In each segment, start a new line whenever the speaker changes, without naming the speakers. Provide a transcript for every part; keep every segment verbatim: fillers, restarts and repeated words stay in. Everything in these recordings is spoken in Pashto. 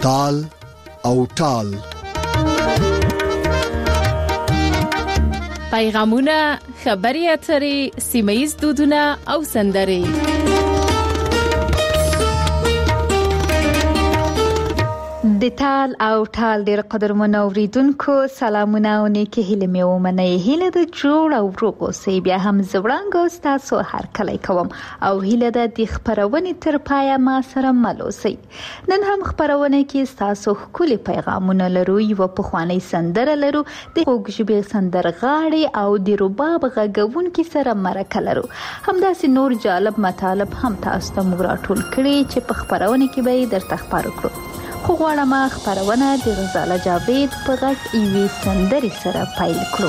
تال او ټال.
پیغامونه، خبري اترې، سیمه‌ییز دودونه او سندرې.
د تال او ټال ډېر قدرمنو اوریدونکو سلامونه او نیکه هیله مې ومنئ. هیله د جوړ او روغ اوسئ. بیا هم زوړانګو ستاسو هر کله کوم او هیله د دې خبرونه تر پایه ما سره مل اوسئ. نن هم خبرونه کې ستاسو خولي پیغامونه لرو. یو په خواني سندره لرو د وګژبې سندرغاړي او د رباب غږونکو سره مرکه لرو. همداسې نور جالب مطالب هم تاسو ته مراټول کړي چې په خبرونه کې به درته خبرو کړو. خو غواړم خبرونه د غزاله جاوید په غږ ایوي سندري سره پیل کړو.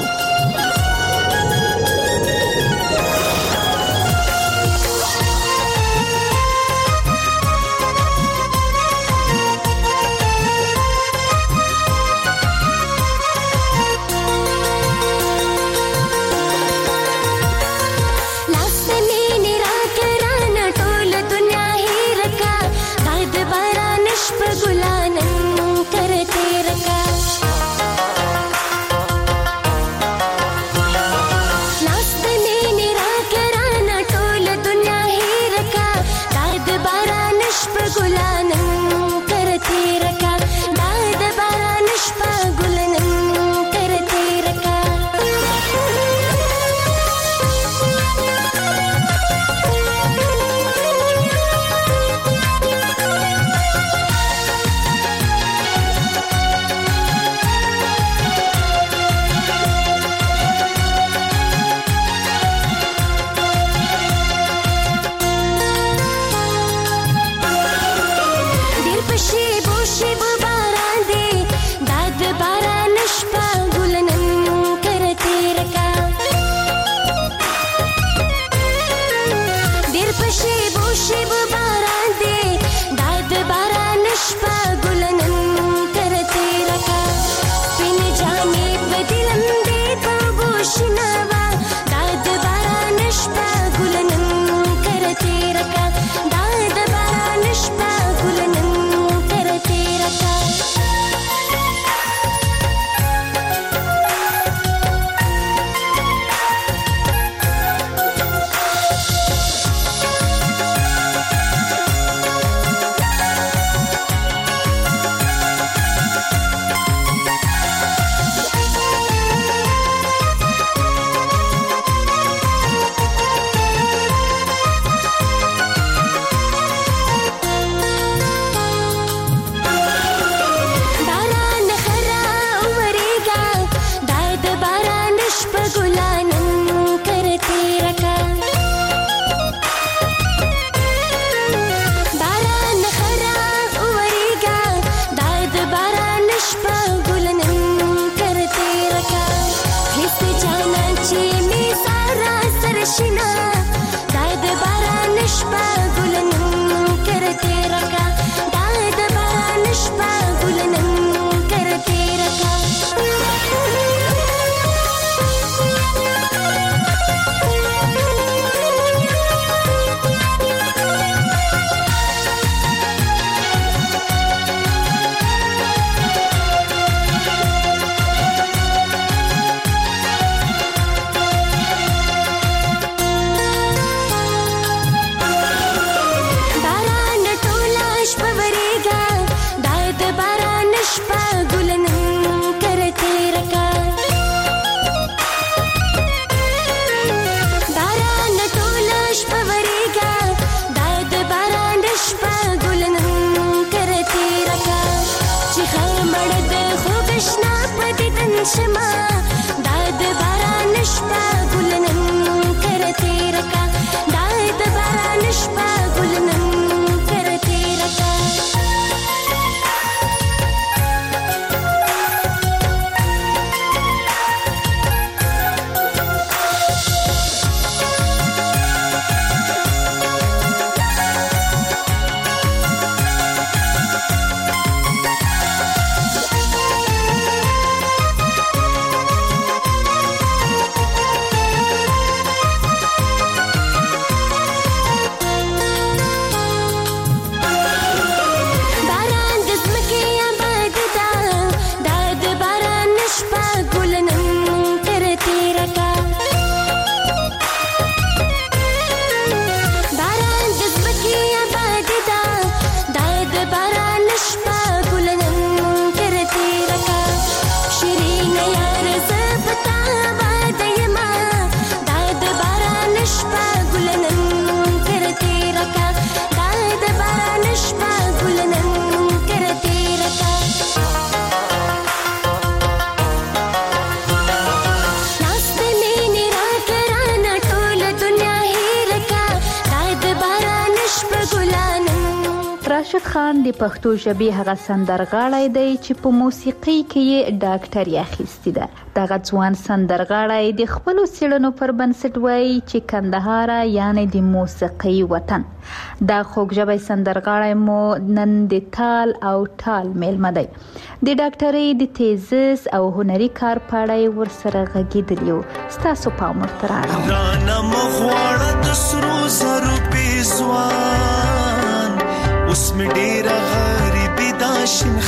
راشد خان د پښتو ژبې هغه سندرغاړی دی چې په موسیقي کې یې ډاکټري اخیستې ده. دغه ځوان سندرغاړی د خپلو څېړنو پر بنسټ وایي چې کندهار یعنی د موسیقي وطن. دا خوږژبی سندرغاړی مو نن د تال او ټال میلمه دی. د ډاکټري د تیزس او هنري کار په اړه ورسره غږېدلی یو. ستاسو پام ورته رااړوم.
رانه مغواړه د سرو زرو پیزوان اوس مې ډېره غریبي دا شین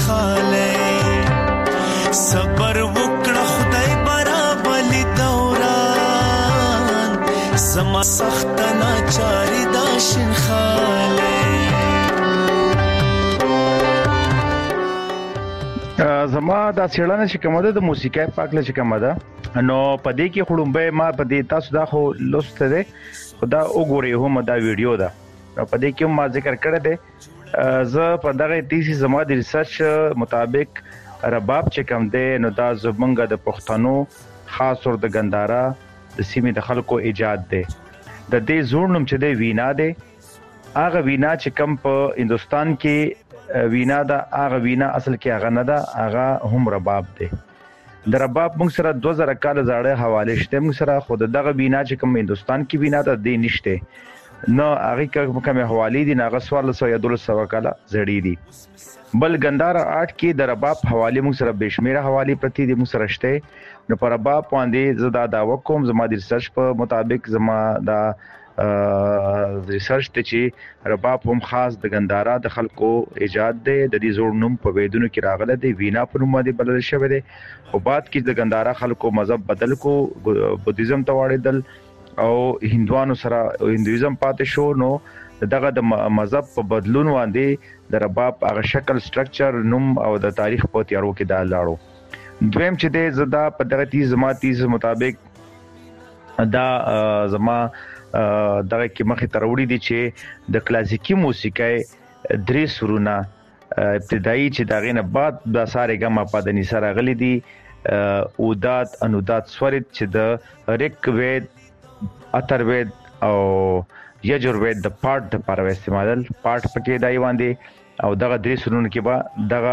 خالی صبر وکړه خدای برابلي دوران زما سخته ناچاري دا شین خالی.
زما دا څېړنه چې کومه ده د موسیقۍ په هکله چې کومه ده نو په دې کې خړومبی ما په دې تاسو دا خو لوسته دی خو دا وګورئ هم دا ویډیو ده په دې کې ما ذکر کړی دی. زه په دغه تیسي زما د ریسرچ مطابق رباب چې کوم دی نو دا زمونږ د پښتنو خاص اور د ګندارا د سیمې د خلکو ایجاد دی. د دې زوړ نوم چې دی وینا دی. هغه وینا چې کوم په هندستان کې وینا دا هغه وینا اصل کې هغه نه ده هغه هم رباب دی. د رباب موږ سره دوه زره کال زاړه حواله شته موږ سره خود دغه وینا چې کوم هندستان کې وینا ده دی نشته نو هغه کومه حواله دي ناغه سوال سو یا دولس سو کال زړی دي. بل ګندارا آرټ کې د رباب حواله موږ سره بشمیره حواله پرتی دي موږ سره شته. نو پر رباب باندې زدا دا وکوم زما د ریسرچ په مطابق زما دا ریسرچ ته چې رباب هم خاص د ګندارا د خلکو ایجاد دی. د دې زوړ نوم په ویدونو کې راغله دی وینا په نوم باندې بلل شوی دی. خو بعد کې د ګندارا خلکو مذهب بدل کو بودیزم ته واړېدل او هندوانو سره هندویزم پاتې شو. نو دغه د مذهب په بدلون باندې د رباب هغه شکل سټرکچر نوم او د تاریخ په تیارو کې دا لاړو. دویم چې دی زدا په دغه تیز زما تیز مطابق دا زما دغه کې مخې ته راوړي دي چې د کلاسیکي موسیقۍ درې سرونه ابتدایي چې دغه نه بعد د ساره ګما پدني سره غلي دي اودات انودات سورید چې د ریک وید اتروید او یجوروید د پارت د پر استعمال پارت پکې دای باندې او دغه درې سرونه کې به دغه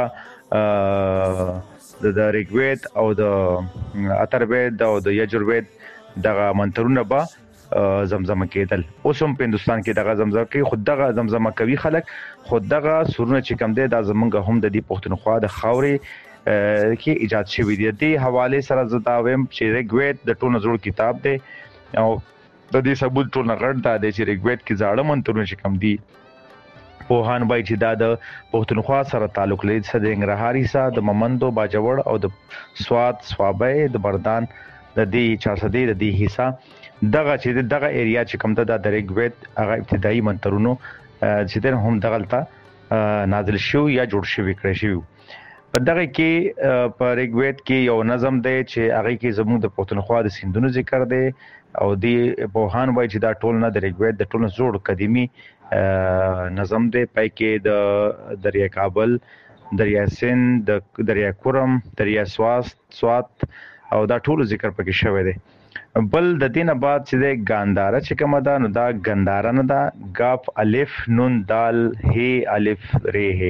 د ریک وید او د اتروید او د یجوروید دغه منترونه به زمزمه کېدل. اوس هم په هندستان کې دغه زمزمه کوي خود دغه زمزمه کوي خلک خود دغه سرونه چې کم دی دا زمونږ هم د دې پښتونخوا د خاورې کې ایجاد شوی دی. د حواله سره زدا ویم چې ریګوید د ټولو زوړ کتاب دی او د دې ثبوت ټول نه غړ دا دی چې ریګوید کې زاړه منترونه چې کم دي پوهان وایي چې دا د پښتونخوا سره تعلق لري. د ننګرهاري سره د ممندو باجوړ او د سواد سوابې د بردان د دې چارسدې د دې حصہ دغه چې دغه ایریا چې کوم ده د ریګوید هغه ابتدایي منترونو چې د هم دغلطه نازل شو یا جوړ شوی کړی شو. په دغه کې په ریګوید کې یو نظم دی چې هغه کې زموږ د پښتونخوا د سیندونو ذکر دی او دی بوهان وایي چې دا ټول نه د ریګوید د ټول زوړ قديمي نظم دی. پای کې د دریا کابل دریا سند د دریا کورم دریا سواس سوات او دا ټول ذکر پکې شوی دی. بل د دینه بعد چې د ګاندارا چې کومه ده نو دا ګندارا نه ده غاف الف نون دال هی الف ری هی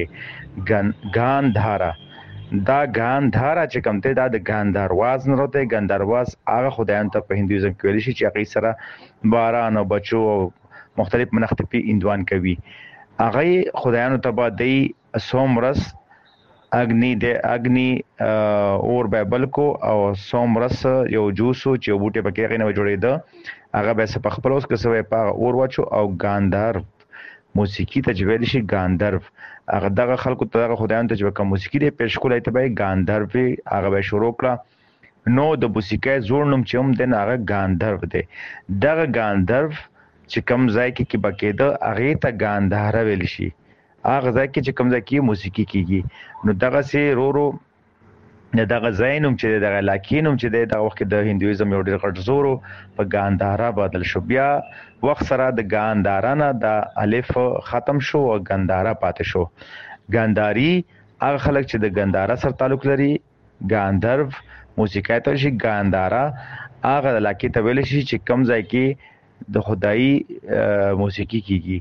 ګاندارا دا ګاندارا چې کوم ته دا د ګاندارواز نه راته ګاندارواز هغه خدایان ته په هندویزم کې ویل شي چې هغه سره باران او بچو مختلف منختفي اندوان کوي. هغه خدایانو ته به دی سومرس اګنی د اګنی اور بایبل کو او سومرس یو جوسو چې یو بوټي پکې غنه جوړېده هغه به په خپل اوس کې سوې په اور واچو او ګاندار موسیقي ته جوړل شي ګاندرف هغه دغه خلکو ته خدایانو ته چې کوم موسیقي دی پېښ کولای ته به ګاندرف هغه به شروع کړه. نو د موسیقۍ زوړ نوم چې هم د هغه ګاندرف دی. دغه ګاندرف چې کوم ځای کې کې بکیده هغه ته ګاندار ویل شي. هغه ځای کې چې کوم ځای کې موسیقي کیږي نو دغه سي رو رو دغه زینوم چې دغه لاکینوم چې دغه وخت د هندویزم یو ډېر غټ زورو په ګاندارا بدل شو. بیا وخت سره د ګاندارا نه د الف ختم شو او ګاندارا پاتې شو. ګانداری هغه خلک چې د ګاندارا سره تعلق لري ګاندرف موسیقي ته شي. ګاندارا هغه لاکی ته ویل شي چې کوم ځای کې د خدای موسیقي کیږي.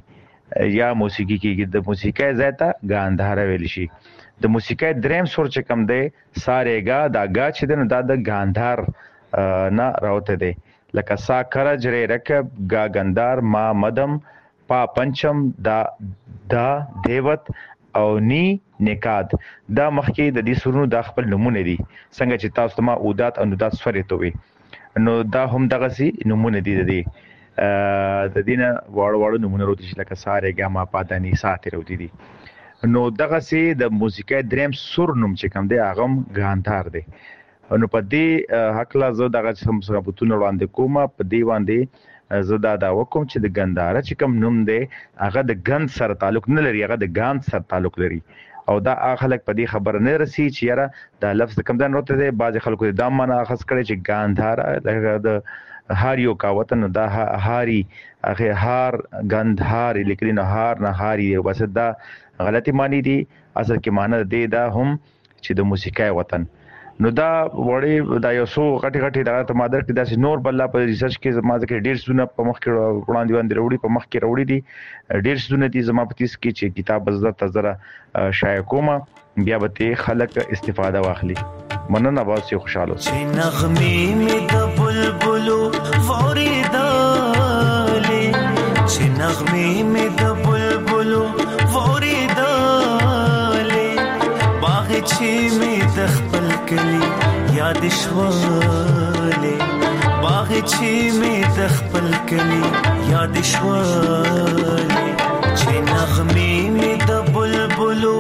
یا موسیقي کې د موسیقي ځای ته ګاندهار ویل شي. د موسیقي دریم سور چې کم دی سارېګا دا گا چې دی نو دا د ګاندهار نه راوته دی لکه سا کرج ری رکب گا گندار ما مدم پا پنچم دا دا دیوت او نی نکاد. دا مخکې د دې سورونو د خپل نمونه دي څنګه چې تاسو ما اودات انودات سورې ته وي نو دا هم دغه سي نمونه دي د دې د دینه واړو واړو نمونه وروتي چې لکه سارېګا ما پادانی ساتي وروتي دي. نو دغه سي د موسیقي دریم سور نوم چې کوم دی هغه ګاندهار دی. نو په دې حق لا زه دغه سم ثبوتونه وړاندې کوم په دې باندې زه دا دا وکم چې د ګندهار چې کوم نوم دی هغه د ګند سره تعلق نه لري هغه د ګاند سره تعلق لري او دا خلک په دې خبر نه رسي چې یاره دا لفظ کوم ځای وروته دی. بعض خلکو دا معنا اخذ کړي چې ګاندهار د هاریو کا وطن دا هاري هغه هار ګندهار لیکلي نه هار نه هاري بس دا غلطی معنی دي. اصل کې معنی دی دا هم چې د موسیقي وطن. نو دا وړي دا یو سو غټي غټي دا ته مادر کې داسې نور بل په ریسرچ کې زما ځکه ډیر سونه په مخ کې وړاندې باندې وروړي په مخ کې وروړي دي ډیر سونه دي زما په تیس کې چې کتاب بزر تزره شایع کوم بیا به خلک استفاده واخلي. مننه باسي خوشاله
چې نغمې مې د بلبلو وریدالې چې نغمې مې د بلبلو وریدالې باغ چې مې د خپل کلی یاد شولې باغ چې مې د خپل کلی یاد شولې چې نغمې مې د بلبلو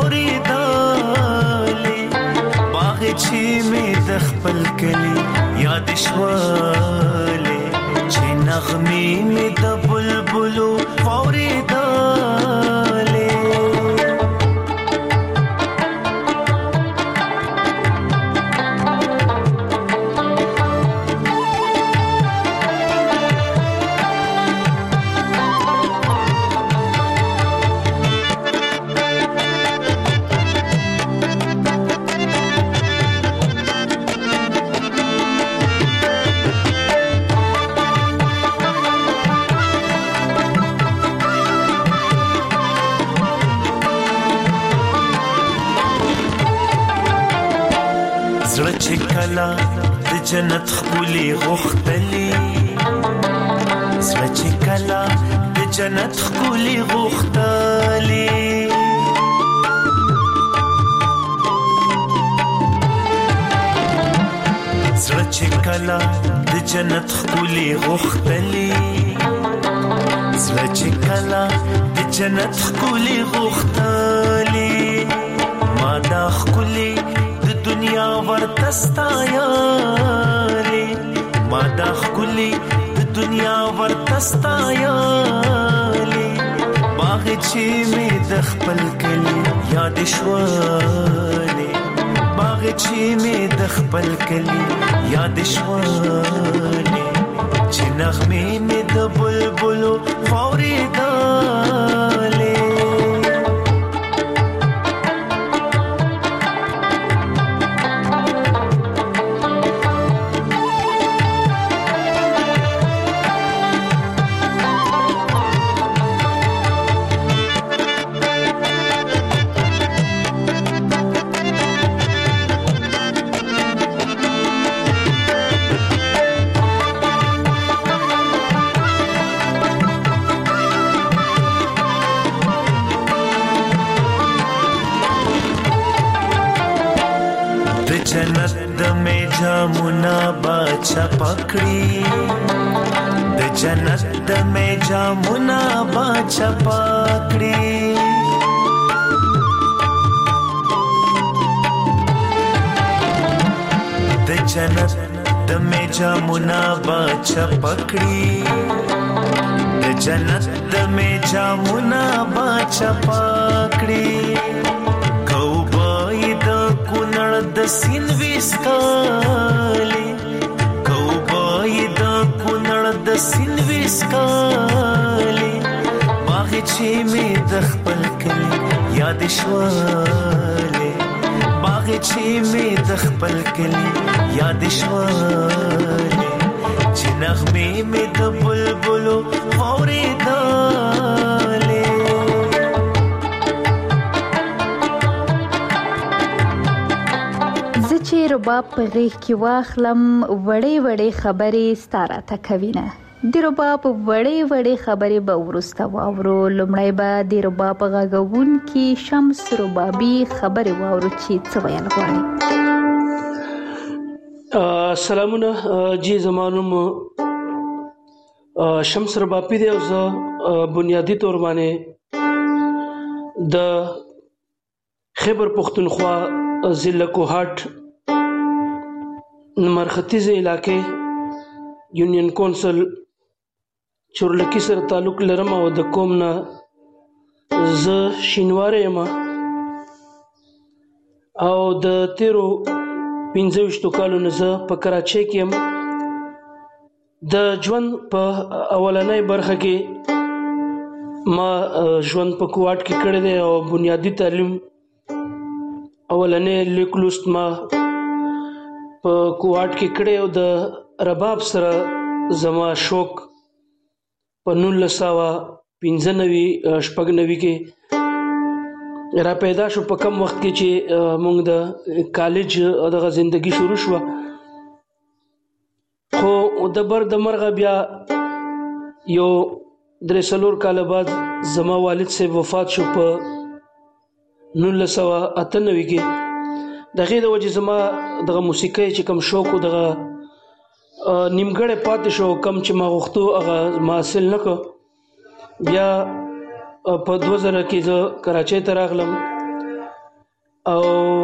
وریدالې باغ چې مې د خپل کلی یاد شولې چې نغمې مې د بلبلو وریدالې. د جنت خولي غختلي زړه چې کلا د جنت خولي غختلي زړه چې کلا د جنت خولي غختلي زړه چې کلا د جنت خولي غختلي ما دا خولي دنیا ورتستا یاري ما دا خولي د دنیا ورتستا یاري باغ چې مې د خپل کلی یاد شولې باغ چې مې د خپل کلی یاد شولې چې نغمې مې د بلبلو وریدالې. پکړی د جنت د مې جامونه باچا پکړی د جنت د مې جامونه باچا پکړی د جنت د مې جامونه باچا پکړی کوبای د کونړ د سین وسکالي د سین وسکالي باغ چې مې د خپل کلی یاد شولې باغ چې مې د خپل کلی یاد شولې چې نغمې مې د بلبلو وریدالې.
د رباب په غیږ کې واخلم وړې وړې خبرې ستاره ته کوینه. د رباب وړې وړې خبرې به وروسته واورو. لومړی به د رباب غږونکي شمس ربابي خبرې واورو چې څه ویل غواړي.
سلامونه جی، زما نوم شمس ربابي دی او زه بنیادي طور باندې د خیبر پختونخوا ضلع کوهاټ مرختیز علاقې یونین کونسل چورلکی سره تعلق لرم او د قوم نه زه شینواره یم او د تیرو پنځه ویشتو کالو نه زه په کراچۍ کې یم. د ژوند په اولنۍ برخه کې ما ژوند په کوهاټ کې کړی دی او بنیادي تعلیم اولنۍ لیک لوست ما په کوهاټ کې کړی او د رباب سره زما شوق په نولس سوه پنځه نوي شپږ نوي کې را پیدا شو. په کم وخت کې چې موږ د کالج دغه زندگی شروع شوه، خو د بر د مرغه بیا یو درې څلور کاله بعد زما والد صاحب وفات شو په نولس سوه اته نوي کې. د هغې د وجې زما دغه موسیقۍ چې کوم شوق و دغه نیمګړی پاتې شو. کم چې ما غوښتو هغه ما حاصل نه کړ. بیا په دوه زره کې زه کراچۍ ته راغلم او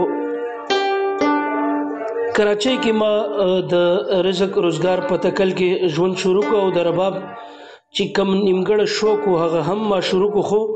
کراچۍ کې ما د رزق روزګار په تکل کې ژوند شروع کړ او د رباب چې کوم نیمګړی شوق و هغه هم ما شروع کړ. خو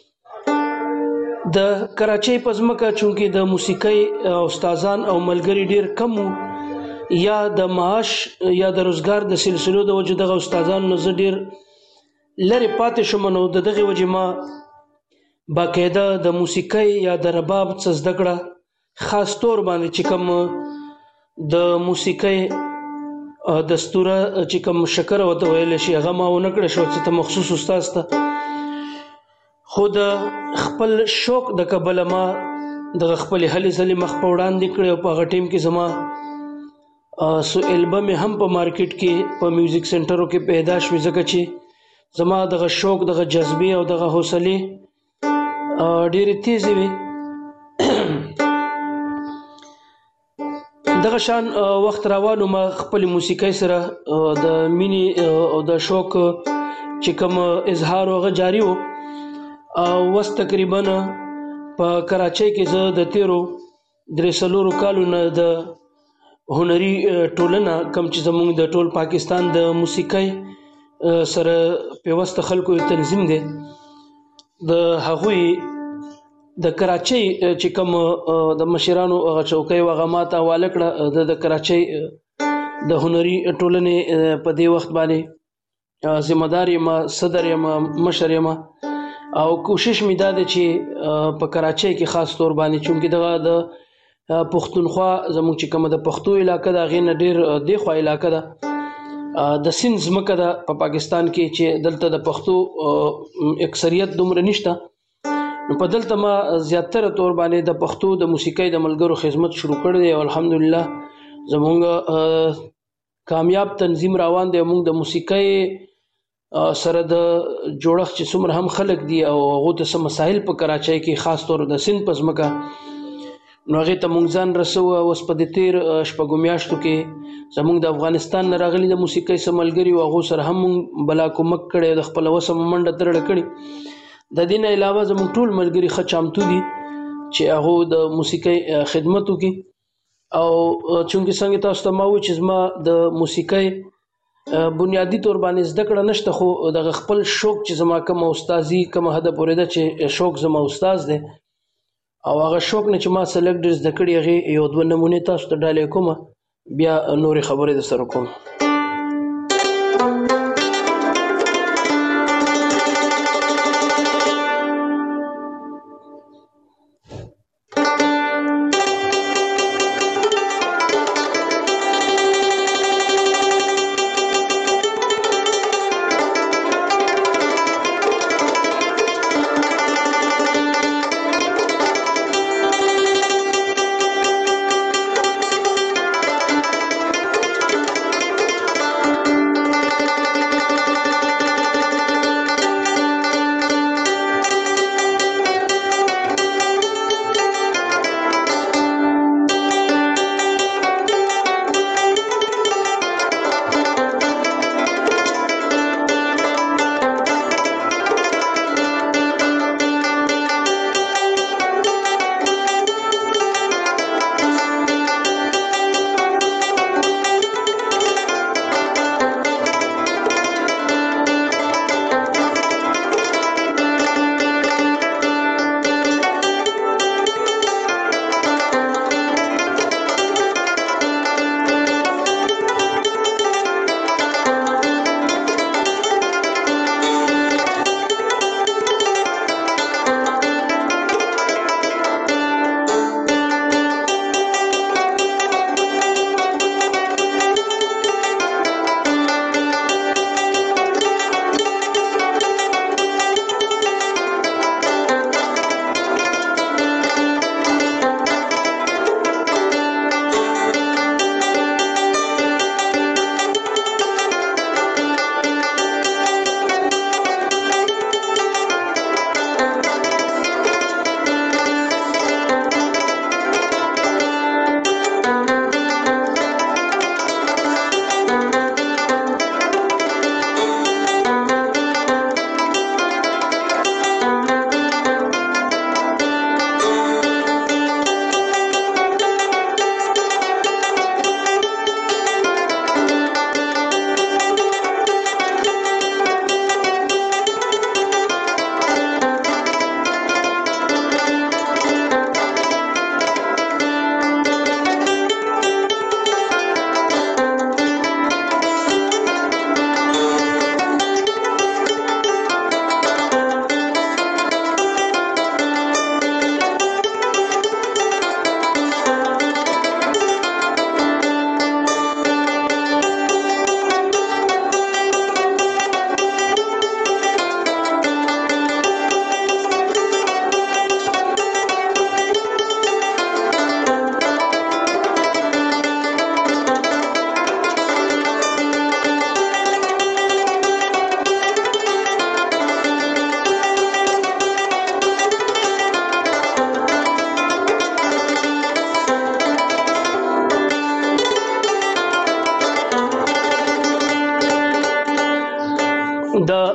د کراچۍ په ځمکه چونکې د موسیقۍ استادان او ملګري ډېر کم وو، یا د معاش یا د روزګار د سلسلو د وجې دغه استادان نه زه ډېر لرې پاتې شوم. نو د دغې وجې ما باقاعده د موسیقۍ یا د رباب څه زده کړه، خاص طور باندې چې کوم د موسیقۍ دستوره چې کوم شکر ورته ویلی شي هغه ما ونه کړی شو څه ته مخصوص استاز ته. خو د خپل شوق د کبله ما دغه خپلې هلې ځلې مخ په وړاندې کړې او په هغه ټیم کې زما سو البم هم په مارکیټ کې په میوزیک سنټرو کې پیدا شوې، ځکه چې زما دغه شوق دغه جذبې او دغه حوصلې ډېرې تیزې وې. دغه شان وخت روانو ما خپل موسیقۍ سره د مینې او د شوق چې کوم اظهار هغه جاري و. اوس تقریبا په کراچۍ کې زه د تیرو درې څلورو کالو نه د هنري ټولنه کوم چې زموږ د ټول پاکستان د موسیقۍ سره پیوسته خلکو تنظیم دی، د هغوی د کراچۍ چې کوم د مشرانو هغه چوکۍ و هغه ما ته حواله کړه. د کراچۍ د هنري ټولنې په دې وخت باندې ذمه دار یم، صدر یم، مشر یم او کوشش مې دا دی چې په کراچۍ کې خاص طور باندې چونکې دغه د پښتونخوا زموږ چې کومه د پښتو علاقه ده هغې نه ډېر دې خوا علاقه ده، د سیند ځمکه ده په پاکستان کې چې دلته د پښتو اکثریت دومره نشته. نو په دلته ما زیاتره طور باندې د پښتو د موسیقۍ د ملګرو خدمت شروع کړی دی او الحمدلله زموږ کامیاب تنظیم روان دی. موږ د موسیقۍ سره د جوړښت چې څومره هم خلک دي او هغو ته څه مسایل په کراچۍ کې خاص طور د سیند په ځمکه نو هغې ته موږ ځان رسوو. اوس په دې تېر شپږو میاشتو کې زموږ د افغانستان نه راغلي د موسیقۍ څه ملګري وو، هغو سره هم موږ بلا کومک کړی او د خپله وسه مو منډه ترړه کړې. د دې نه علاوه زموږ ټول ملګري ښه چامتو دي چې هغو د موسیقۍ خدمت وکړي. او چونکې څنګه تاسو ته ما وویل چې زما د موسیقۍ بنیادي طور باندې زده کړه نشته، خو دغه خپل شوق چې زما کومه استازي کومه حده پورې ده چې شوق زما استاز دی او هغه شوق نه چې ما څه لږ ډېر زده کړي هغې یو دوه نمونې تاسو ته ډالۍ کومه، بیا نورې خبرې در سره کوم.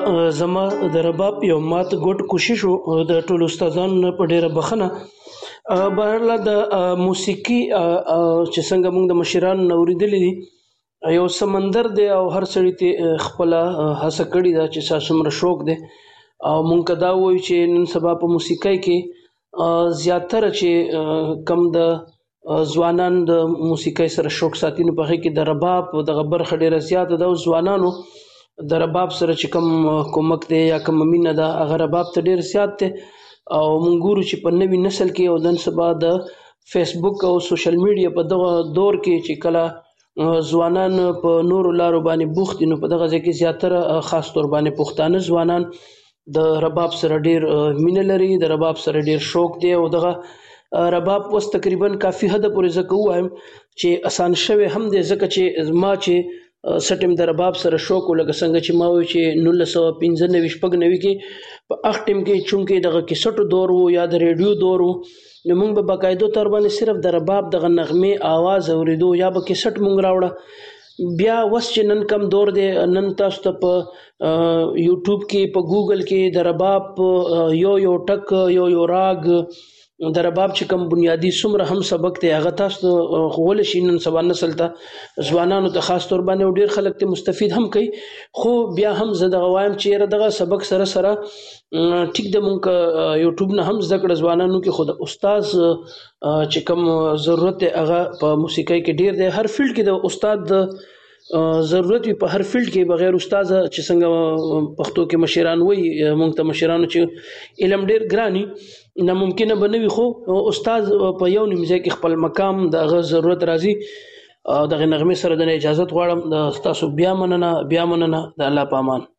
زما د رباب یو مات ګډ کوشش د ټولو استادانو په ډیره بخنه بهرله د موسیقي چې څنګه موږ د مشرانو نه اوریدلې دي یو سمندر دی او هر سړی ته خپل هڅه کړې ده چې څومره شوق دی او موږ دا وایو چې نن سبا په موسیقۍ کې زیاتره چې کم د ځوانان د موسیقۍ سره شوق ساتي نو په هغې کې د رباب دغه برخه ډیره زیاته ده او ځوانانو د رباب سره چې کوم کومک دی یا کوم مینه ده هغه رباب ته ډیر زیات دی او موږ ګورو چې په نوي نسل کې او نن سبا د فیسبوک او سوشل میډیا په دغه دور کې چې کله ځوانان په نورو لارو باندې بوخت دي نو په دغه ځای کې زیاتره خاص تور باندې پښتانه ځوانان د رباب سره ډیر مینه لري د رباب سره ډیر شوق دی او دغه رباب اوس تقریبا کافي حد پورې زه کوم چې آسان شوی هم دی ځکه چې ما چې سټیم د رباب سره شوق ولګ څنګه چې ما وی چې نولس سوه پنځه نوي شپږ نوي کې په اخ ټیم کې چونکې دغه کیسټو دور وو یا د ریډیو دور وو نو موږ به باقاعده تور باندې صرف د رباب دغه نغمې आवाज اوریدو یا به کیسټ موږ راوړه بیا وس چې نن کم دور دی نن تاسو ته په یوټیوب کې په ګوګل کې د رباب یو یو ټک یو یو راګ د رباب چې کوم بنیادی څومره هم سبق دی هغه تاسو غول شي نن سبا نسل ته ځوانانو ته خاص تور باندې ډیر خلک ته مستفید هم کوي خو بیا هم زه دغه وایم چې دغه سبق سره سره ټیک د مونږ یوټیوب نه هم زده کړه ځوانانو کې خود استاد چې کوم ضرورت هغه په موسیقۍ کې ډیر دی هر فیلډ کې د استاد د ضرورت په هر فیلډ کې بغیر استاد چې څنګه پښتو کې مشران وي مونږ ته مشرانو چې علم ډیر ګرانی ناممکنه بنوي خو استاد په یو نیمځای کې خپل مقام د غو ضرورت راځي دغه نغمه سره د اجازه غواړم د تاسو بیا مننه بیا مننه د الله پامان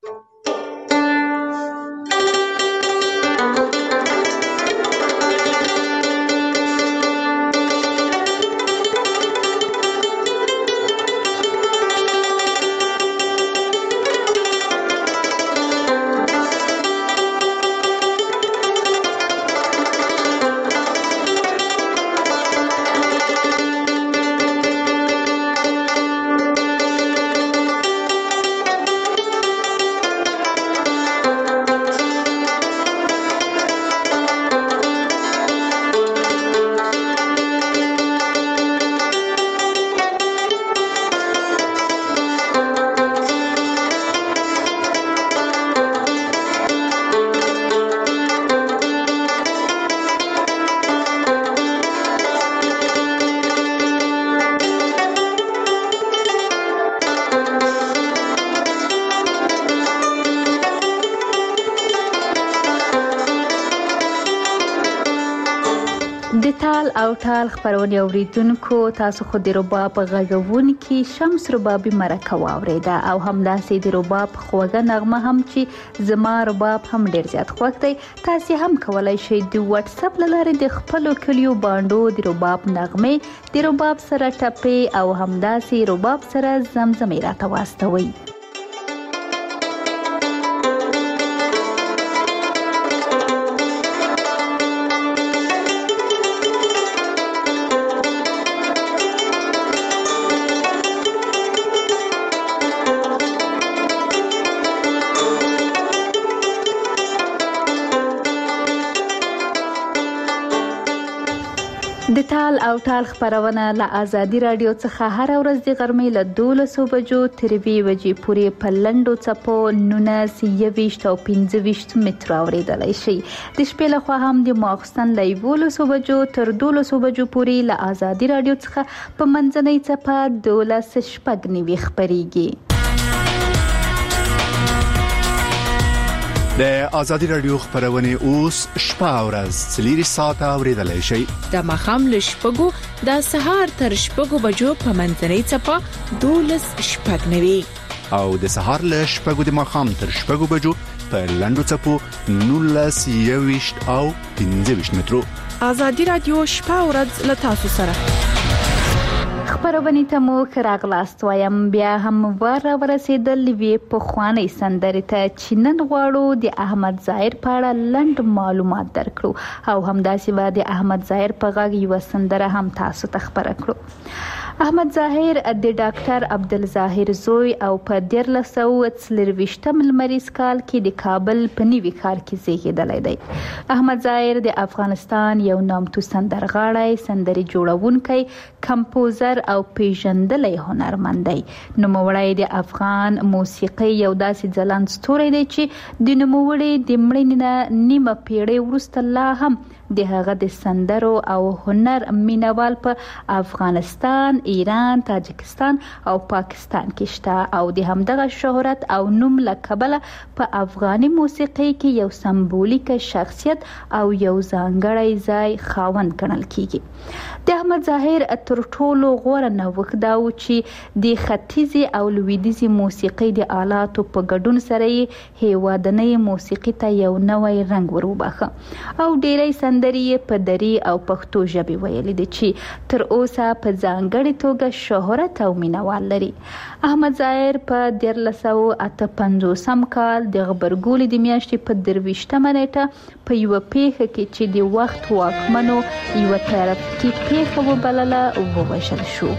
د تال او ټال خبرونه اوریدونکو تاسو خو د رباب غږونکي شمس ربابي مرکه واوریده او همداسې د رباب خوږه نغمه هم چې زما رباب هم ډیر زیات خوښ دی تاسو هم کولای شئ د واتس اپ لاره د خپل کلیو باندې د رباب نغمه د رباب سره ټپې او همداسې رباب سره زمزمې راته واستوي د تال او ټال خبرونه له آزادي رادیو څخه هر ورځ د غرمې له دولسو بجو تر یوې بجې پورې په لنډو څپو نولس یوویشت او پنځه ویشت مترو اورېدلی شي د شپې لخوا هم د ماخوستن له یولسو بجو تر دولسو بجو پورې له آزادي رادیو څخه په منځنۍ څپه دولس شپږ نوي خپریږي
د آزادی رادیو خبرونه اوس شپه ورځ څلور ساعته اوریدلای شي
د مخام له شپږو د سهار تر شپږو بجو په منځنۍ څپه دولس شپږ نوي
او د سهار له شپږو د مخام تر شپږو بجو په لنډو څپو نولس یوویشت او پنځه ویشت مترو
آزادی رادیو شپه ورځ له تاسو سره
خبرونه ته مو راغلاست وایم بیا هم ور ورسېدل وی په خواني سندرې ته چینن غواړو د احمد ظاهر په اړه لند معلومات درکړو او همداسې به د احمد ظاهر په غږ یو سندره هم تاسو ته خبر کړو احمد ظاهر د ډاکټر عبدالظاهر زوی او په دیارلس سوه څلرویشتم لمریز کال کې د کابل په نوي ښار کې زیږیدلی دی. احمد ظاهر د افغانستان یو نامتو سندرغاړی، سندرې جوړونکی، کمپوزر او پیژندلی هنرمند دی. نوموړی د افغان موسیقۍ یو داسې ځلند ستوری دی چې د نوموړي د مړینې نه نیمه پیړۍ وروسته لا هم د هغه د سندرو او هنر مینوال په افغانستان، ایران، تاجکستان او پاکستان کې شته او د همدغه شهرت او نوم له کبله په افغاني موسیقۍ کې یو سمبولیک شخصیت او یو ځانګړی ځای خاوند ګڼل کیږي. د احمد ظاهر تر ټولو غوره نوښت دا و چې د ختیځې او لویدیځې موسیقۍ د آلاتو په ګډون سره یې هیوادنۍ موسیقۍ ته یو نوی رنګ وروباخه او ډیری سندرې په دري او پښتو ژبې ویلي دي چې تر اوسه په ځانګړې توګه شهرت او مینوال لري. احمد ظاهر په دیارلس سوه اته پنځوسم کال د غبرګولي د میاشتې په درویشتمه نیټه په یوه پیښه کې چې د وخت واکمنو یوه ترافیکي پیښه وبلله ووژل شو.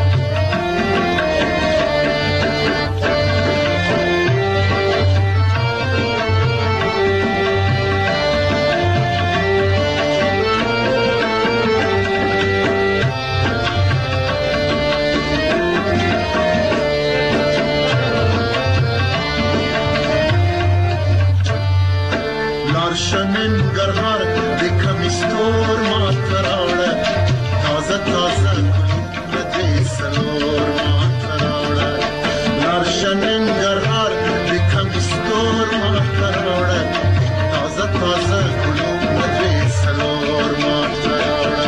ننګرهار د کمیستور مات راوړه، تازه تازه ګلونه دې سلور مات راوړه. لاړشه ننګرهار د کمیستور مات راوړه، تازه تازه ګلونه دې سلور مات راوړه.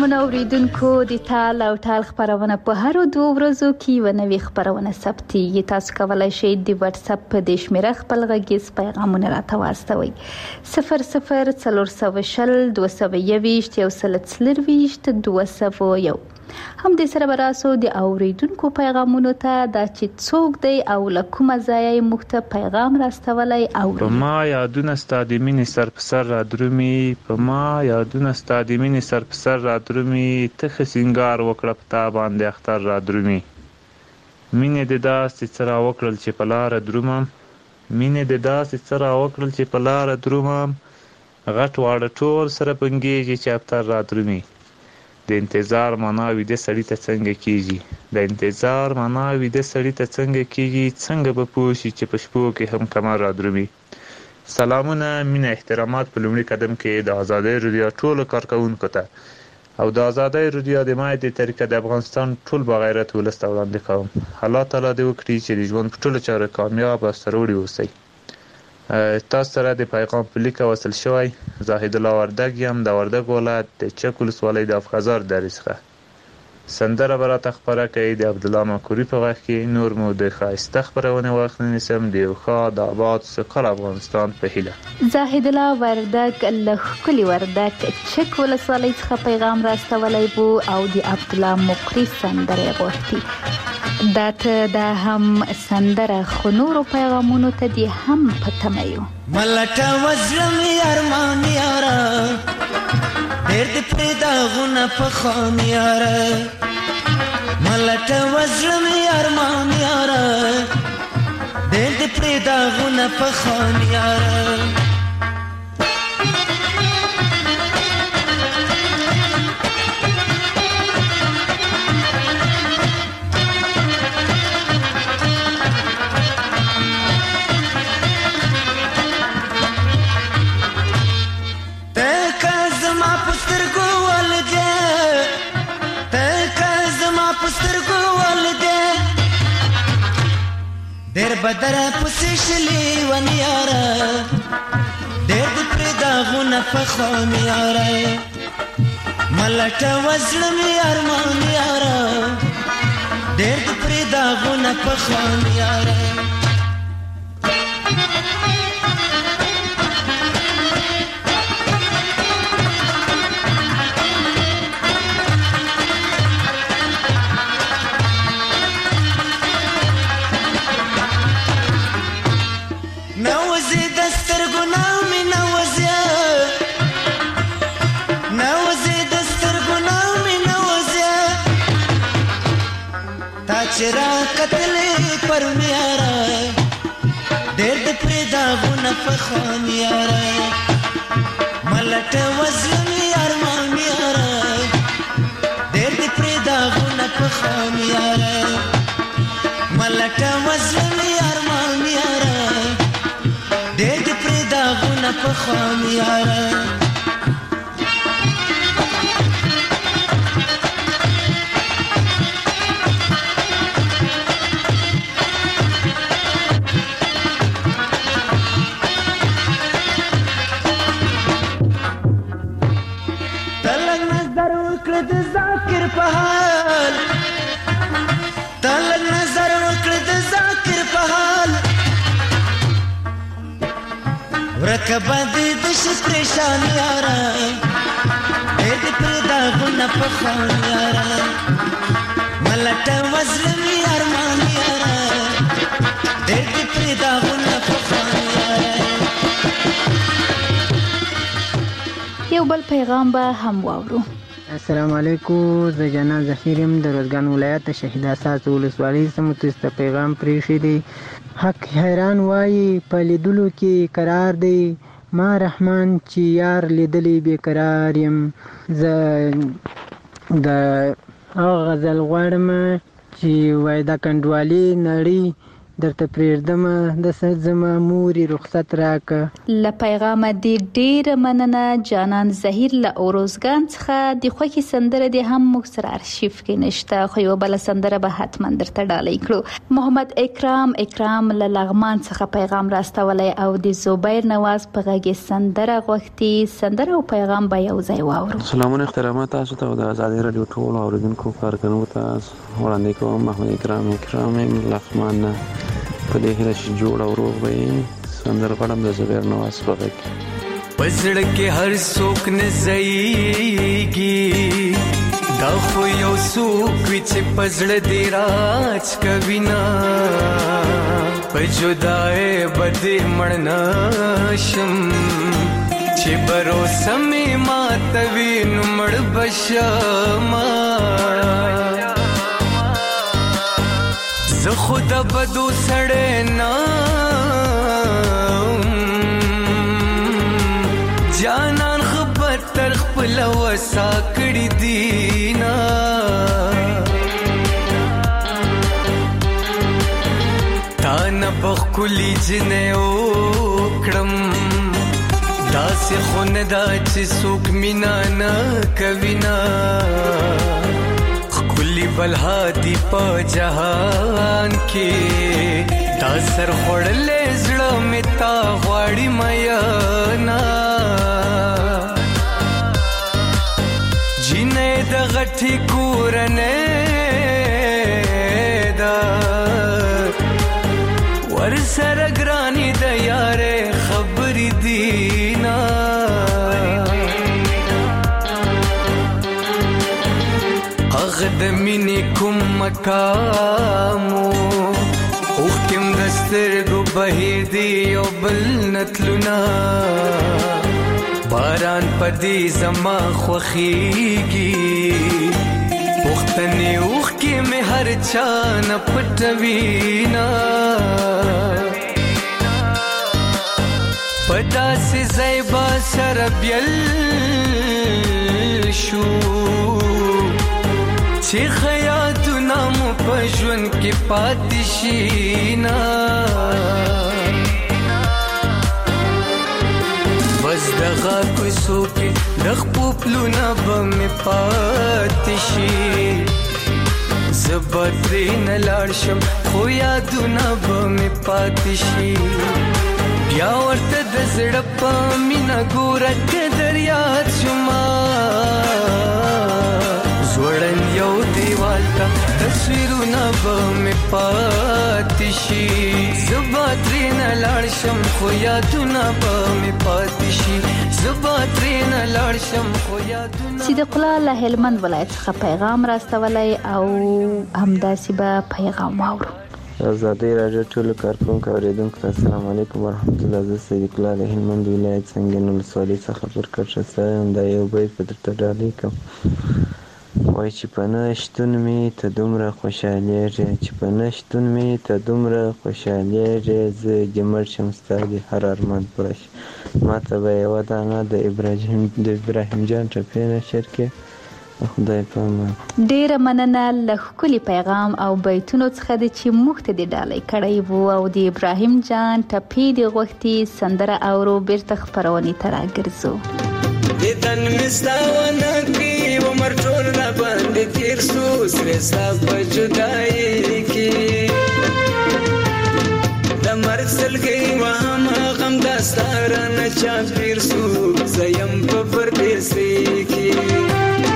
محترمو اوریدونکو د تال او تال خبرونه په هر دوه ورځو کې و نوې خبرونه ثبتېږي. تاسو کولی شئ د واتس اپ په دې شمیره خپل غږیز پیغامونه راته واستوئ. صفر صفر څلور سوه شل دوه سوه یوویشت یو سل څلرویشت دوه سوه یو. هم د سره براسو د اوریدونکو پیغامونو ته دا چې څوک دی او له کومه ځایه یې موږ ته پیغام راستولی اوري.
په ما یادونه ستا د مینې سر په سر را درومي، په ما یادونه ستا د مینې سر په سر را درومي، ته ښه سینګار وکړه په تا باندې اختر را درومي. مینې د داسې څه را وکړل چې په لاره درومم، مینې د داسې څه را وکړل چې په لاره درومم، غټ واړه ټول سره بنګېږي چې اختر را درومي. د انتظار معنا ویده سړي ته څنګه کیږي، د انتظار معنا ویده سړي ته څنګه کیږي، څنګه به پوه شي چې په شپو کې هم کمر را درومي. سلامونه، مینه، احترامات په لومړي قدم کې د ازادۍ رادیو ټولو کارکوونکو ته او د ازادۍ رادیو د مای د طریقه د افغانستان ټول بغیرت ولس ته وړاندې کوم. الله تعالی دې وکړي چې د ژوند په ټولو چارو کامیاب او سرلوړي اوسئ. تاسو سره د پیغام په لیکه وصل شوی زاهد الله وردګ یم د وردګ ولایت د چک ولسوالۍ د افغازار درې څخه. سندره به راته خپره کوي د عبدالله مکوري په غږ کې. نور مو د ښایسته خپرونې وخت نه نیسم د یو ښاد آباد سوکاله افغانستان په هیله.
زاهد الله وردګ له ښکلي وردګ چک ولسوالۍ څخه پیغام راستولی بو او د عبدالله مکوري سندره یې غوښتي. دا ته دا هم سندره خو نورو پیغامونو ته دی هم په تمه یو.
ملټه وزلم ارمان یاره ډېر دې پرې داغونه پخوان یاره، ملټه وزلم ارمان یاره ډېر دې پرې داغونه پخوان یاره. بدر پسې شلې ون یاره ډېر دې پرې داغونه پخوان یاره، ملټه وزړه مې ارمان یاره ډېر دې پرې داغونه پخوان یاره. چرا قتلې پر میاره ډېر دې پرې داغونه پخوان یاره، ملټه وزلم ارمان یاره ډېر دې پرې داغونه پخوان یاره، ملټه وزلم ارمان یاره ډېر دې پرې داغونه پخوان یاره. ورکبادی دش پریشان یارا ډېر دې پرې داغونه پخوان یارا، ملټه وزلم ارمان یارا ډېر دې پرې داغونه پخوان یارا.
یو بل پیغام به هم واورو.
السلام علیکم، زه جناب ظفیر یم د روزګان ولایت شهید اساس ولسوالۍ څخه تاسو ته پیغام پرېښی دی. حق حیران وایي په لیدلو کې قرار دی، ما رحمان چې یار لیدلی بې قرار یم. زه د هغه غزل غواړم چې وایي د کنډوالې نړۍ درته پرېږدم د سزما مورې رخصت راکه.
له پیغامه دې ډېره مننه جانان زهیر له اوروزګان څخه. د خوښې سندره دې هم موږ سره ارشیف کې نشته، خو یوه بله سندره به حتما درته ډالۍ کړو. محمد اکرام اکرام له لغمان څخه پیغام راستولی او د زبیر نواز په غږ سندره غوښتي. سندره او پیغام به یو ځای واورو.
سلامونه احترامات تاسو ته او د ازادي رادیو ټول اوریدونکو کارکونکو ته وړاندې کوم. محمد اکرام اکرام لغمان نه په دې هیله چې جوړ او روغ وي. سندره غواړم د زبیر نواز په غږ کې.
پزړ کې هر څوک نه ځایږي، دا خو یو څوک وي چې پزړ دې راج کوي نه، په جدای بدې مړ نشم چې بروسه مې ماتوي نو مړ بشمه. زه خو د بدو سړی نه جانان خبر تر خپل وسا کړي دي نه، تا نه بخکلی جنې وکړم داسې خو نه دا چې څوک مینا نه کوي نه. کلی بلهادی په جهان کې دا سر خوړلې زړه مې تا غواړي میانا. جینې د غټي کورنۍ دا ور سره ګرانی د یارې خبرې دینا. د مینې کوم مقامو اوښکم د سترګو بهیر دی یو بل نتلونه، باران په دې زما خوښیږي، پوښتنې اوښکې مې هر چا نه پټوي نه. په داسې ځای به سره بیل شو چې خیاتونه مو په ژوند کې پاتې شي نه. بس دغه کوڅو کې د خپو پلونه به مې پاتې شي، زه به ترې نه لاړ شم خو یادونه به مې پاتې شي. بیا ورته د زړه په مینه ګوره که دریاد شما زوړن یو دیوال ته تصویرونه به مې پاتې شي، زه به ترې نه لاړ شم خو یادونه به مې پاتې شي، زه به ترې نه لاړ شم خو یادونه.
صدیق الله له هلمند ولایت څخه پیغام راستولی او همداسې به پیغام واورو.
ازادي رادیو ټولو کارکونکو اوریدونکو ته السلام علیکم ورحمت الله. زه صدیق الله له هلمند ولایت څنګه ولسوالۍ څخه پر کټ شوم. دا یو بیت په درته ډالۍ کوم. وای چې په نه شتون مې ته دومره خوشحالیږې، چې په نه شتون مې ته دومره خوشحالیږې، زه دې مړ شم ستا د هر ارمان پوره شي. ما ته به یوه دانه د ابراهیم د ابراهیم جان ټپې نشر کې. خدای پامان.
ډیره مننه له ښکلي پیغام او بیتونو څخه د چې موږ ته د ډالۍ کړی وو او د ابراهیم جان ټپې د غوښتي سندره اورو بیرته خپرونې ته راګرځو.
دیدن مستاونه کې عمر ټول را باندې تیر سو سره ستا په جدایي کې د مرګ سلګۍ وهم غم داستا رانه چاپیر سو زیم په پردیسۍ کې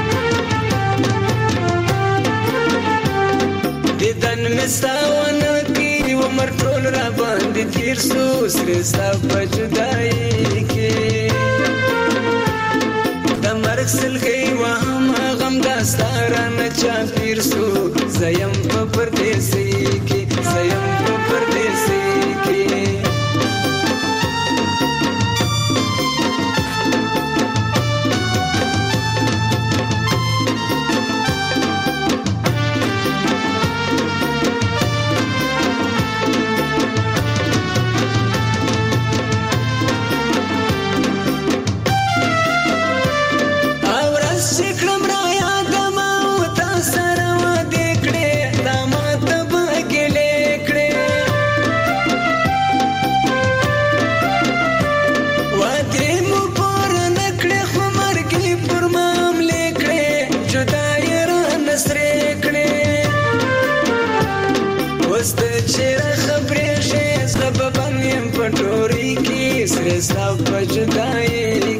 دیدن مستاونه کې عمر ټول را باندې تیر سو سره ستا په جدایي کې د مرګ سلګۍ وهم غم داستا رانه چاپیر سو زیم په پردیسۍ کې زیم په پردیسۍ کې سرستا په جدای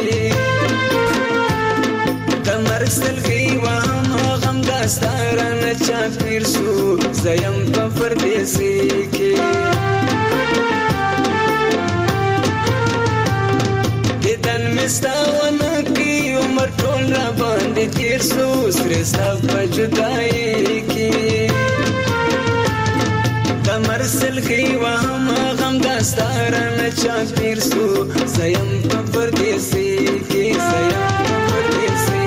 کې د مرګ سلګي وهم غم داستان چا پیر سو زیم په پردیسي کې ددن مستاون کی عمر ټول را باندې تیر سو سرستا په جدای کې مرسل کی وهم غم داستان چا پیر سو زیم په پردیسي کې زیم په پردیسي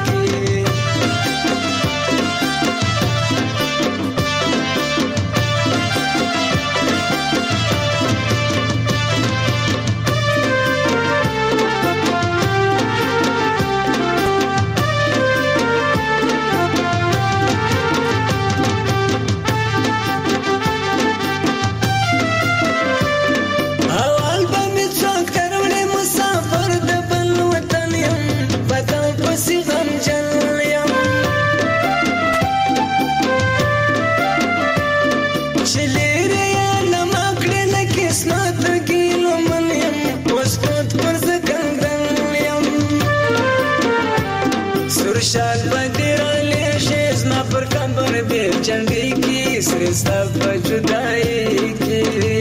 سرستا په جدای کې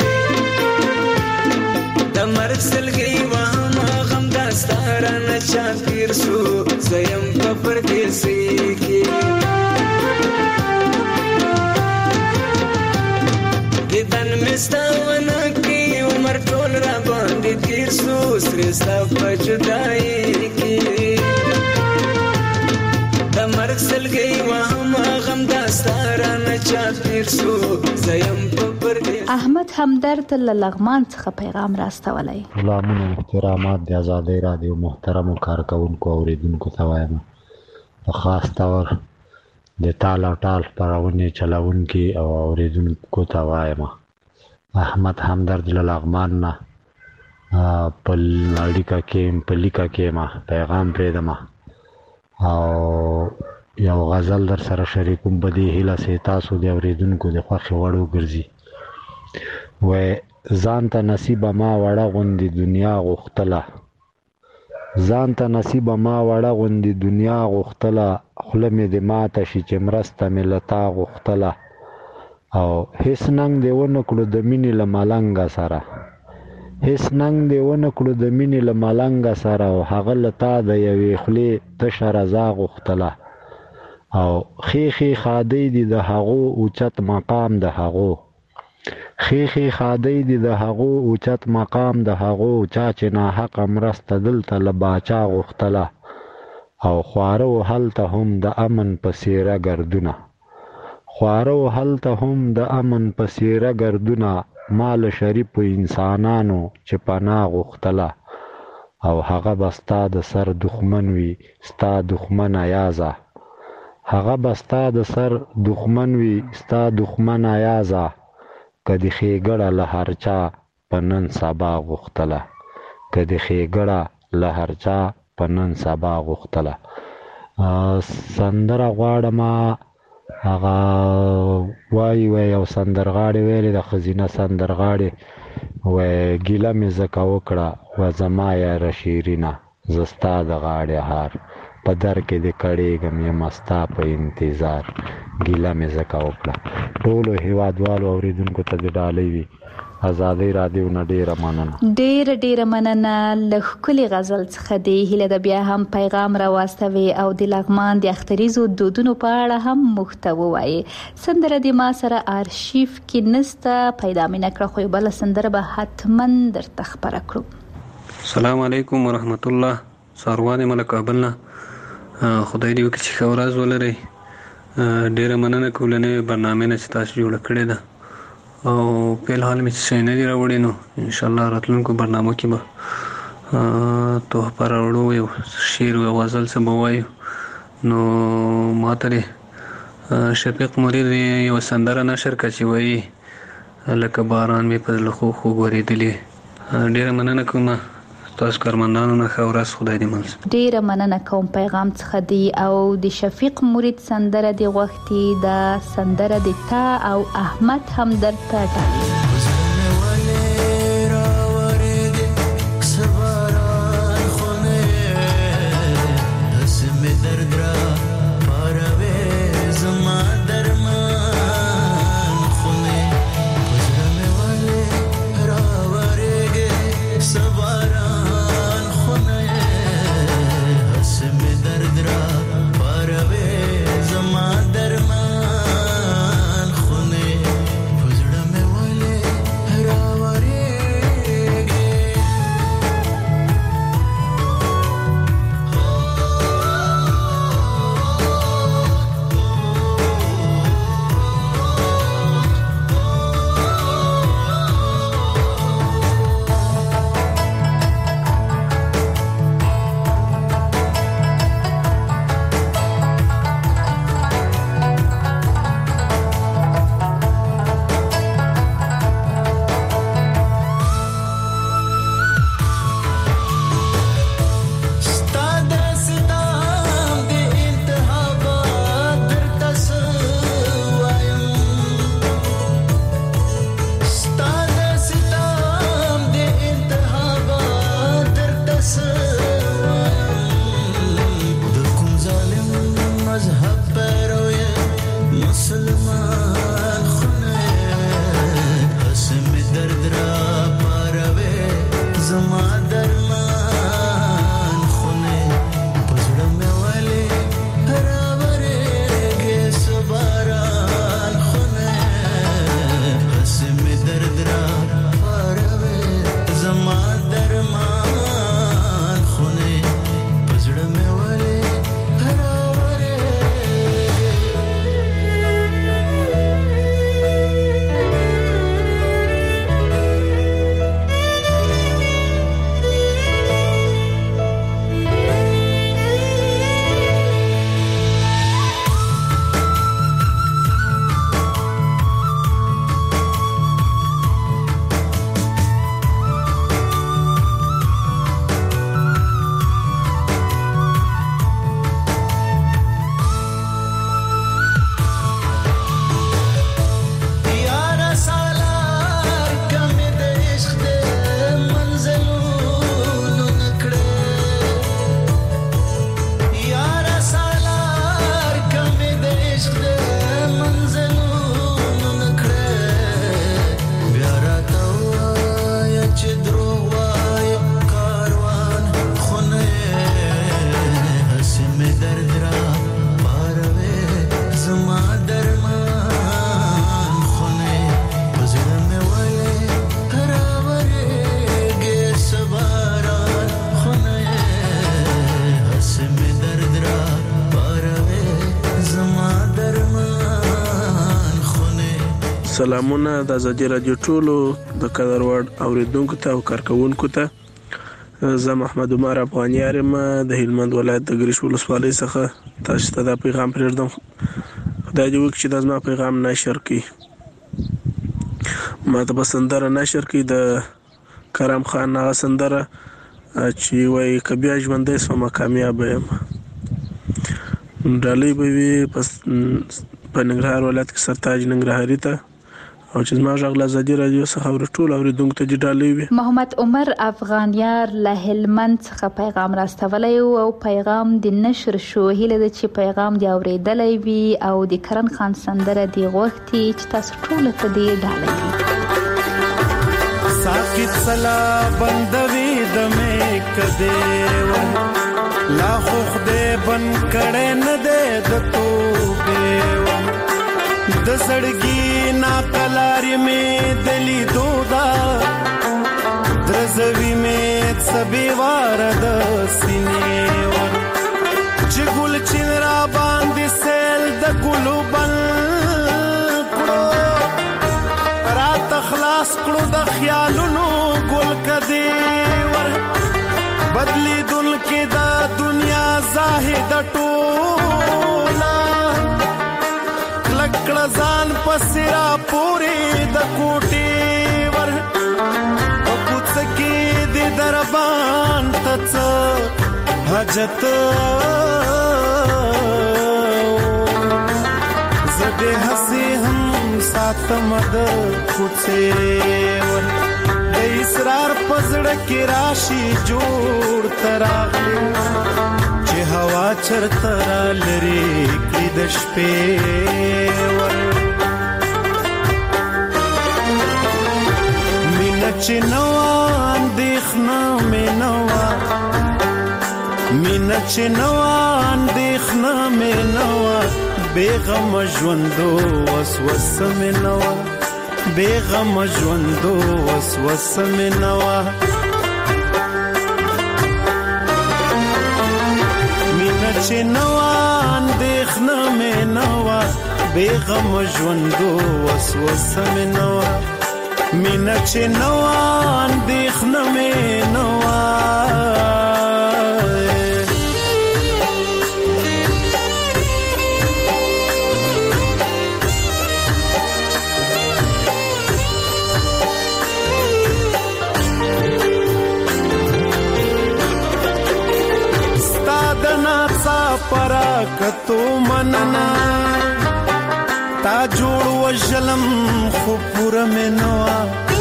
د مرګ سلګي وهم غم داستان چا پیر سو زیم په پردیسي کې ددن مستاون کی عمر ټول را باندې تیر سو سرستا په جدای کې د مرګ سلګي وهم غم داستان چا پیر سو زیم په پردیسي.
احمد همدرد له لغمان څخه پیغام راستولی.
سلامونه احترامات د آزادۍ رادیو محترمو کارکونکو اوریدونکو ته وایم په خاص ډول د ټال او ټال خپرونې چلونکي او اوریدونکو ته وایم احمد همدرد له لغمان نه په اړیکه کې په لیکه کې ما پیغام پرېږدم او یو غزل در سره شریکوم په دې هیله چې تاسو د اوریدونکو د خوښې وړ وګرځي. وایي ځان ته نصیبه ما وړه غوندې دنیا غوښتله ځان ته نصیبه ما وړه غوندې دنیا غوښتله خوله مې د ماته شي چې مرسته مې له تا غوښتله او هېڅ ننګ دې ونه کړو د مینې له ملنګه سره هیڅ ننګ دې ونه کړو د مینې له ملنګه سره او هغه له تا د یوې خولې تشه رضا غوښتله او ښې ښې ښادۍ دي د هغو اوچت مقام د هغو ښې ښې ښادۍ دي د هغو اوچت مقام د هغو چا چې ناحقه مرسته دلته له باچا غوښتله او خواره و هلته هم د امن په څېره ګردونه خواره و هلته هم د امن په څېره ګردونه ما له شریفو انسانانو چې پناه غوښتله او هغه به ستا د سر دښمن وي ستا دښمنه یازه هغه به ستا د سر دښمن وي ستا دښمنه یازه که د ښېګړه له هر چا په نن سبا غوښتله که د ښېګړه له هر چا په نن سبا غوښتله. سندره غواړمه هغه وایي وایي یو سندرغاړې ویلې د ښځینه سندرغاړې وایي ګیله مې ځکه وکړه و زما یاره شیرینه زه ستا د غاړې هار په در کې د کړېږم یمه ستا په انتظار ګیله مې ځکه وکړه. ټولو هېوادوالو اورېدونکو ته د ډالۍ وي آزادۍ رادیو نه ډېره مننه
ډېره ډېره مننه. له ښکلي غزل څخه دې هیله ده بیا هم پیغام راواستوي او د لغمان د اختریزو دودونو په اړه هم موږ ته ووایي. سندره د ما سره آرشیف کې نسته پیدا مې نه کړه خو یو بله سندره به حتما درته خپره کړو.
السلام علیکم ورحمت الله. ساروان یم له کابل نه. خدای دې وکړي چې ښه ورځ ولرئ. ډېره مننه کوم له نوې برنامې نه چې تاسو جوړه کړې ده او په الحال مې څه نه دي راوړي نو انشاءالله راتلونکو برنامو کې به تحفه راوړو یو شعر او غزل څه به وایو. نو ما ته شفیق مرید یو سندره نشر کړه چې وایي لکه باران مې په زړه خوږ خوږ ورېدلې. ډېره مننه کوم تاسو کارمندانو نه ښه ورځ خدای دې مل.
ډېره مننه کوم پیغام څخه دی او د شفیق مرید سندره دی غوښتي د سندره د تا او احمد همدرد ته ټاکي.
سلامونه د ازادي رادیو ټولو د قدر وړ اوریدونکو ته او کارکونکو ته. زه محمد عمر افغانی یم د هلمند ولایت د ګریش ولسوالۍ څخه. تاسو ته دا پیغام پرېږدم، خدای دې وکړي چې دا زما پیغام نشر کړي. ما ته به سندره نشر کړي د کرم خان هغه سندره چې وایي که بیا ژوندی سومه کامیابه یم. ډالۍ به وي په ننګرهار ولایت کې سرتاج ننګرهاري ته، او چې زما غږ له ازادي رادیو څخه ټول اوریدونکو ته دې ډالۍ وي.
محمد عمر افغانیار له هلمند څخه پیغام راستولی او پیغام د نشر شو. هیله ده چې پیغام دې اوریدلی وي او د کرن خان سندره دې غوښتي چې تاسو ټول ته دې ډالۍ وي.
ساکت سلا بندوي د مې کده و لا خو خدای بن کړه نه ده د توبه و د سړګي نا کلاري مې دلی دودا درزوي مې سبي وار د سینې و چې ګل چنرا باندې سیل د ګلو بل رات خلاص کړو د خیالونو ګل کدي ور بدلی دل کې دا دنیا زاهد ټولا لکړه ځان پسرا پوری د کوټي ور او کوڅ کې د دربان تڅ حاجت زده هسي هم ساتم د کوڅه ور د اسرار پزړه کې راشي جوړ تراغلي چې هوا چرته لري کړي د شپې ور مینه چې نو اندېښنه مې نو مینه چې نو اندېښنه مې نو بیغم ژوندو وسوسه مې نو بیغم ژوندو وسوسه مې نو مینه چې نو اندېښنه مې نو بیغم ژوندو وسوسه مې نو مینه چې نو اندېښنه مې نو پرا کتو مننا تا جوړ وجلم خو پور منوا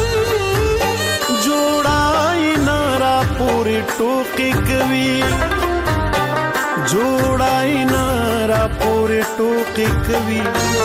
جوړای نارا پوری ټوکی کوي جوړای نارا پوری ټوکی کوي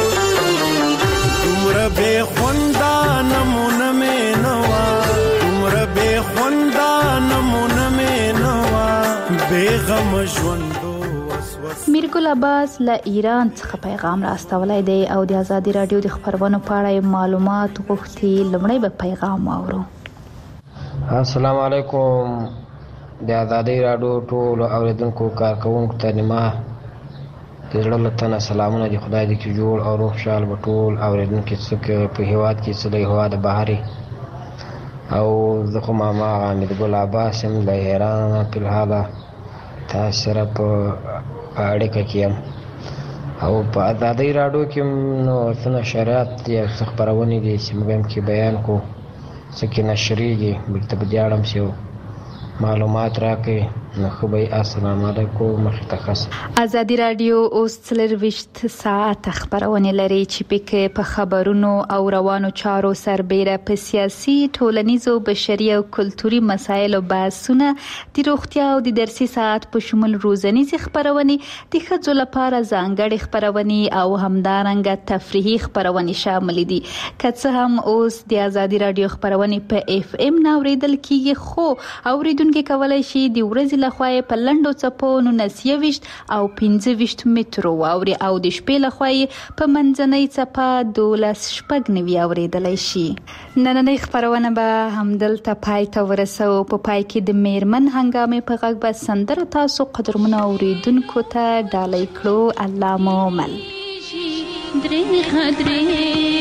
عمر به خوندا نمونه منوا عمر به خوندا نمونه منوا بیغم ژوندو.
میرګل عباس له ایران څخه پیغام راستولی دی او د ازادي رادیو د خبرونو په اړه معلومات غوښتي. لومړی به پیغام واورو.
السلام علیکم د ازادي رادیو ټول اوریدونکو کارکونکو ته نیمه د زړه له تنه سلامونه دي. خدای دې چې جوړ او روغ خوشحال به ټول اوریدونکي څوک په هیواد کې څه د هیواد بهري او زه خو ماما میرګل عباس یم له ایران په حاله تاسو سره په اړیکه کې یم او په ازادي رادیو کې نو څنګه شریعت یا څه خبرونه دي چې موږ هم کې بیان کو څه کې نشریږي بلته بدیاړم شو معلومات راکې نو خو به السلام علیکم مختص.
ازادي رادیو اوس څلرویشت ساعت خبرونه لري چې پکې په خبرونو او روانو چارو سربېره په سیاسي، ټولنیزو، بشري او کلتوري مسایلو بحثونه، د روغتیا او د درسي ساعت په شمول روزنیزي خبرونه، د ښځو لپاره ځانګړي خبرونه او همدارنګه تفریحي خبرونه شامل دي. که څه هم اوس د ازادي رادیو خبرونه په اف ام ناوریدل کیږي، خو اوریدونکو کولای شي د ورځې لخوا په لنډو څپو نولس ویشت او پنځه ویشت مترو واوري او د شپې لخوا په منځنۍ څپه دولس شپږ نوي اوریدلای شي. نننۍ خبرونه به همدلته پای ته ورسو. په پای کې د میرمن هنګامې په غږ به سندره تاسو قدرمنو اوریدونکو ته ډالۍ کړو. الله مو مل درې خدرې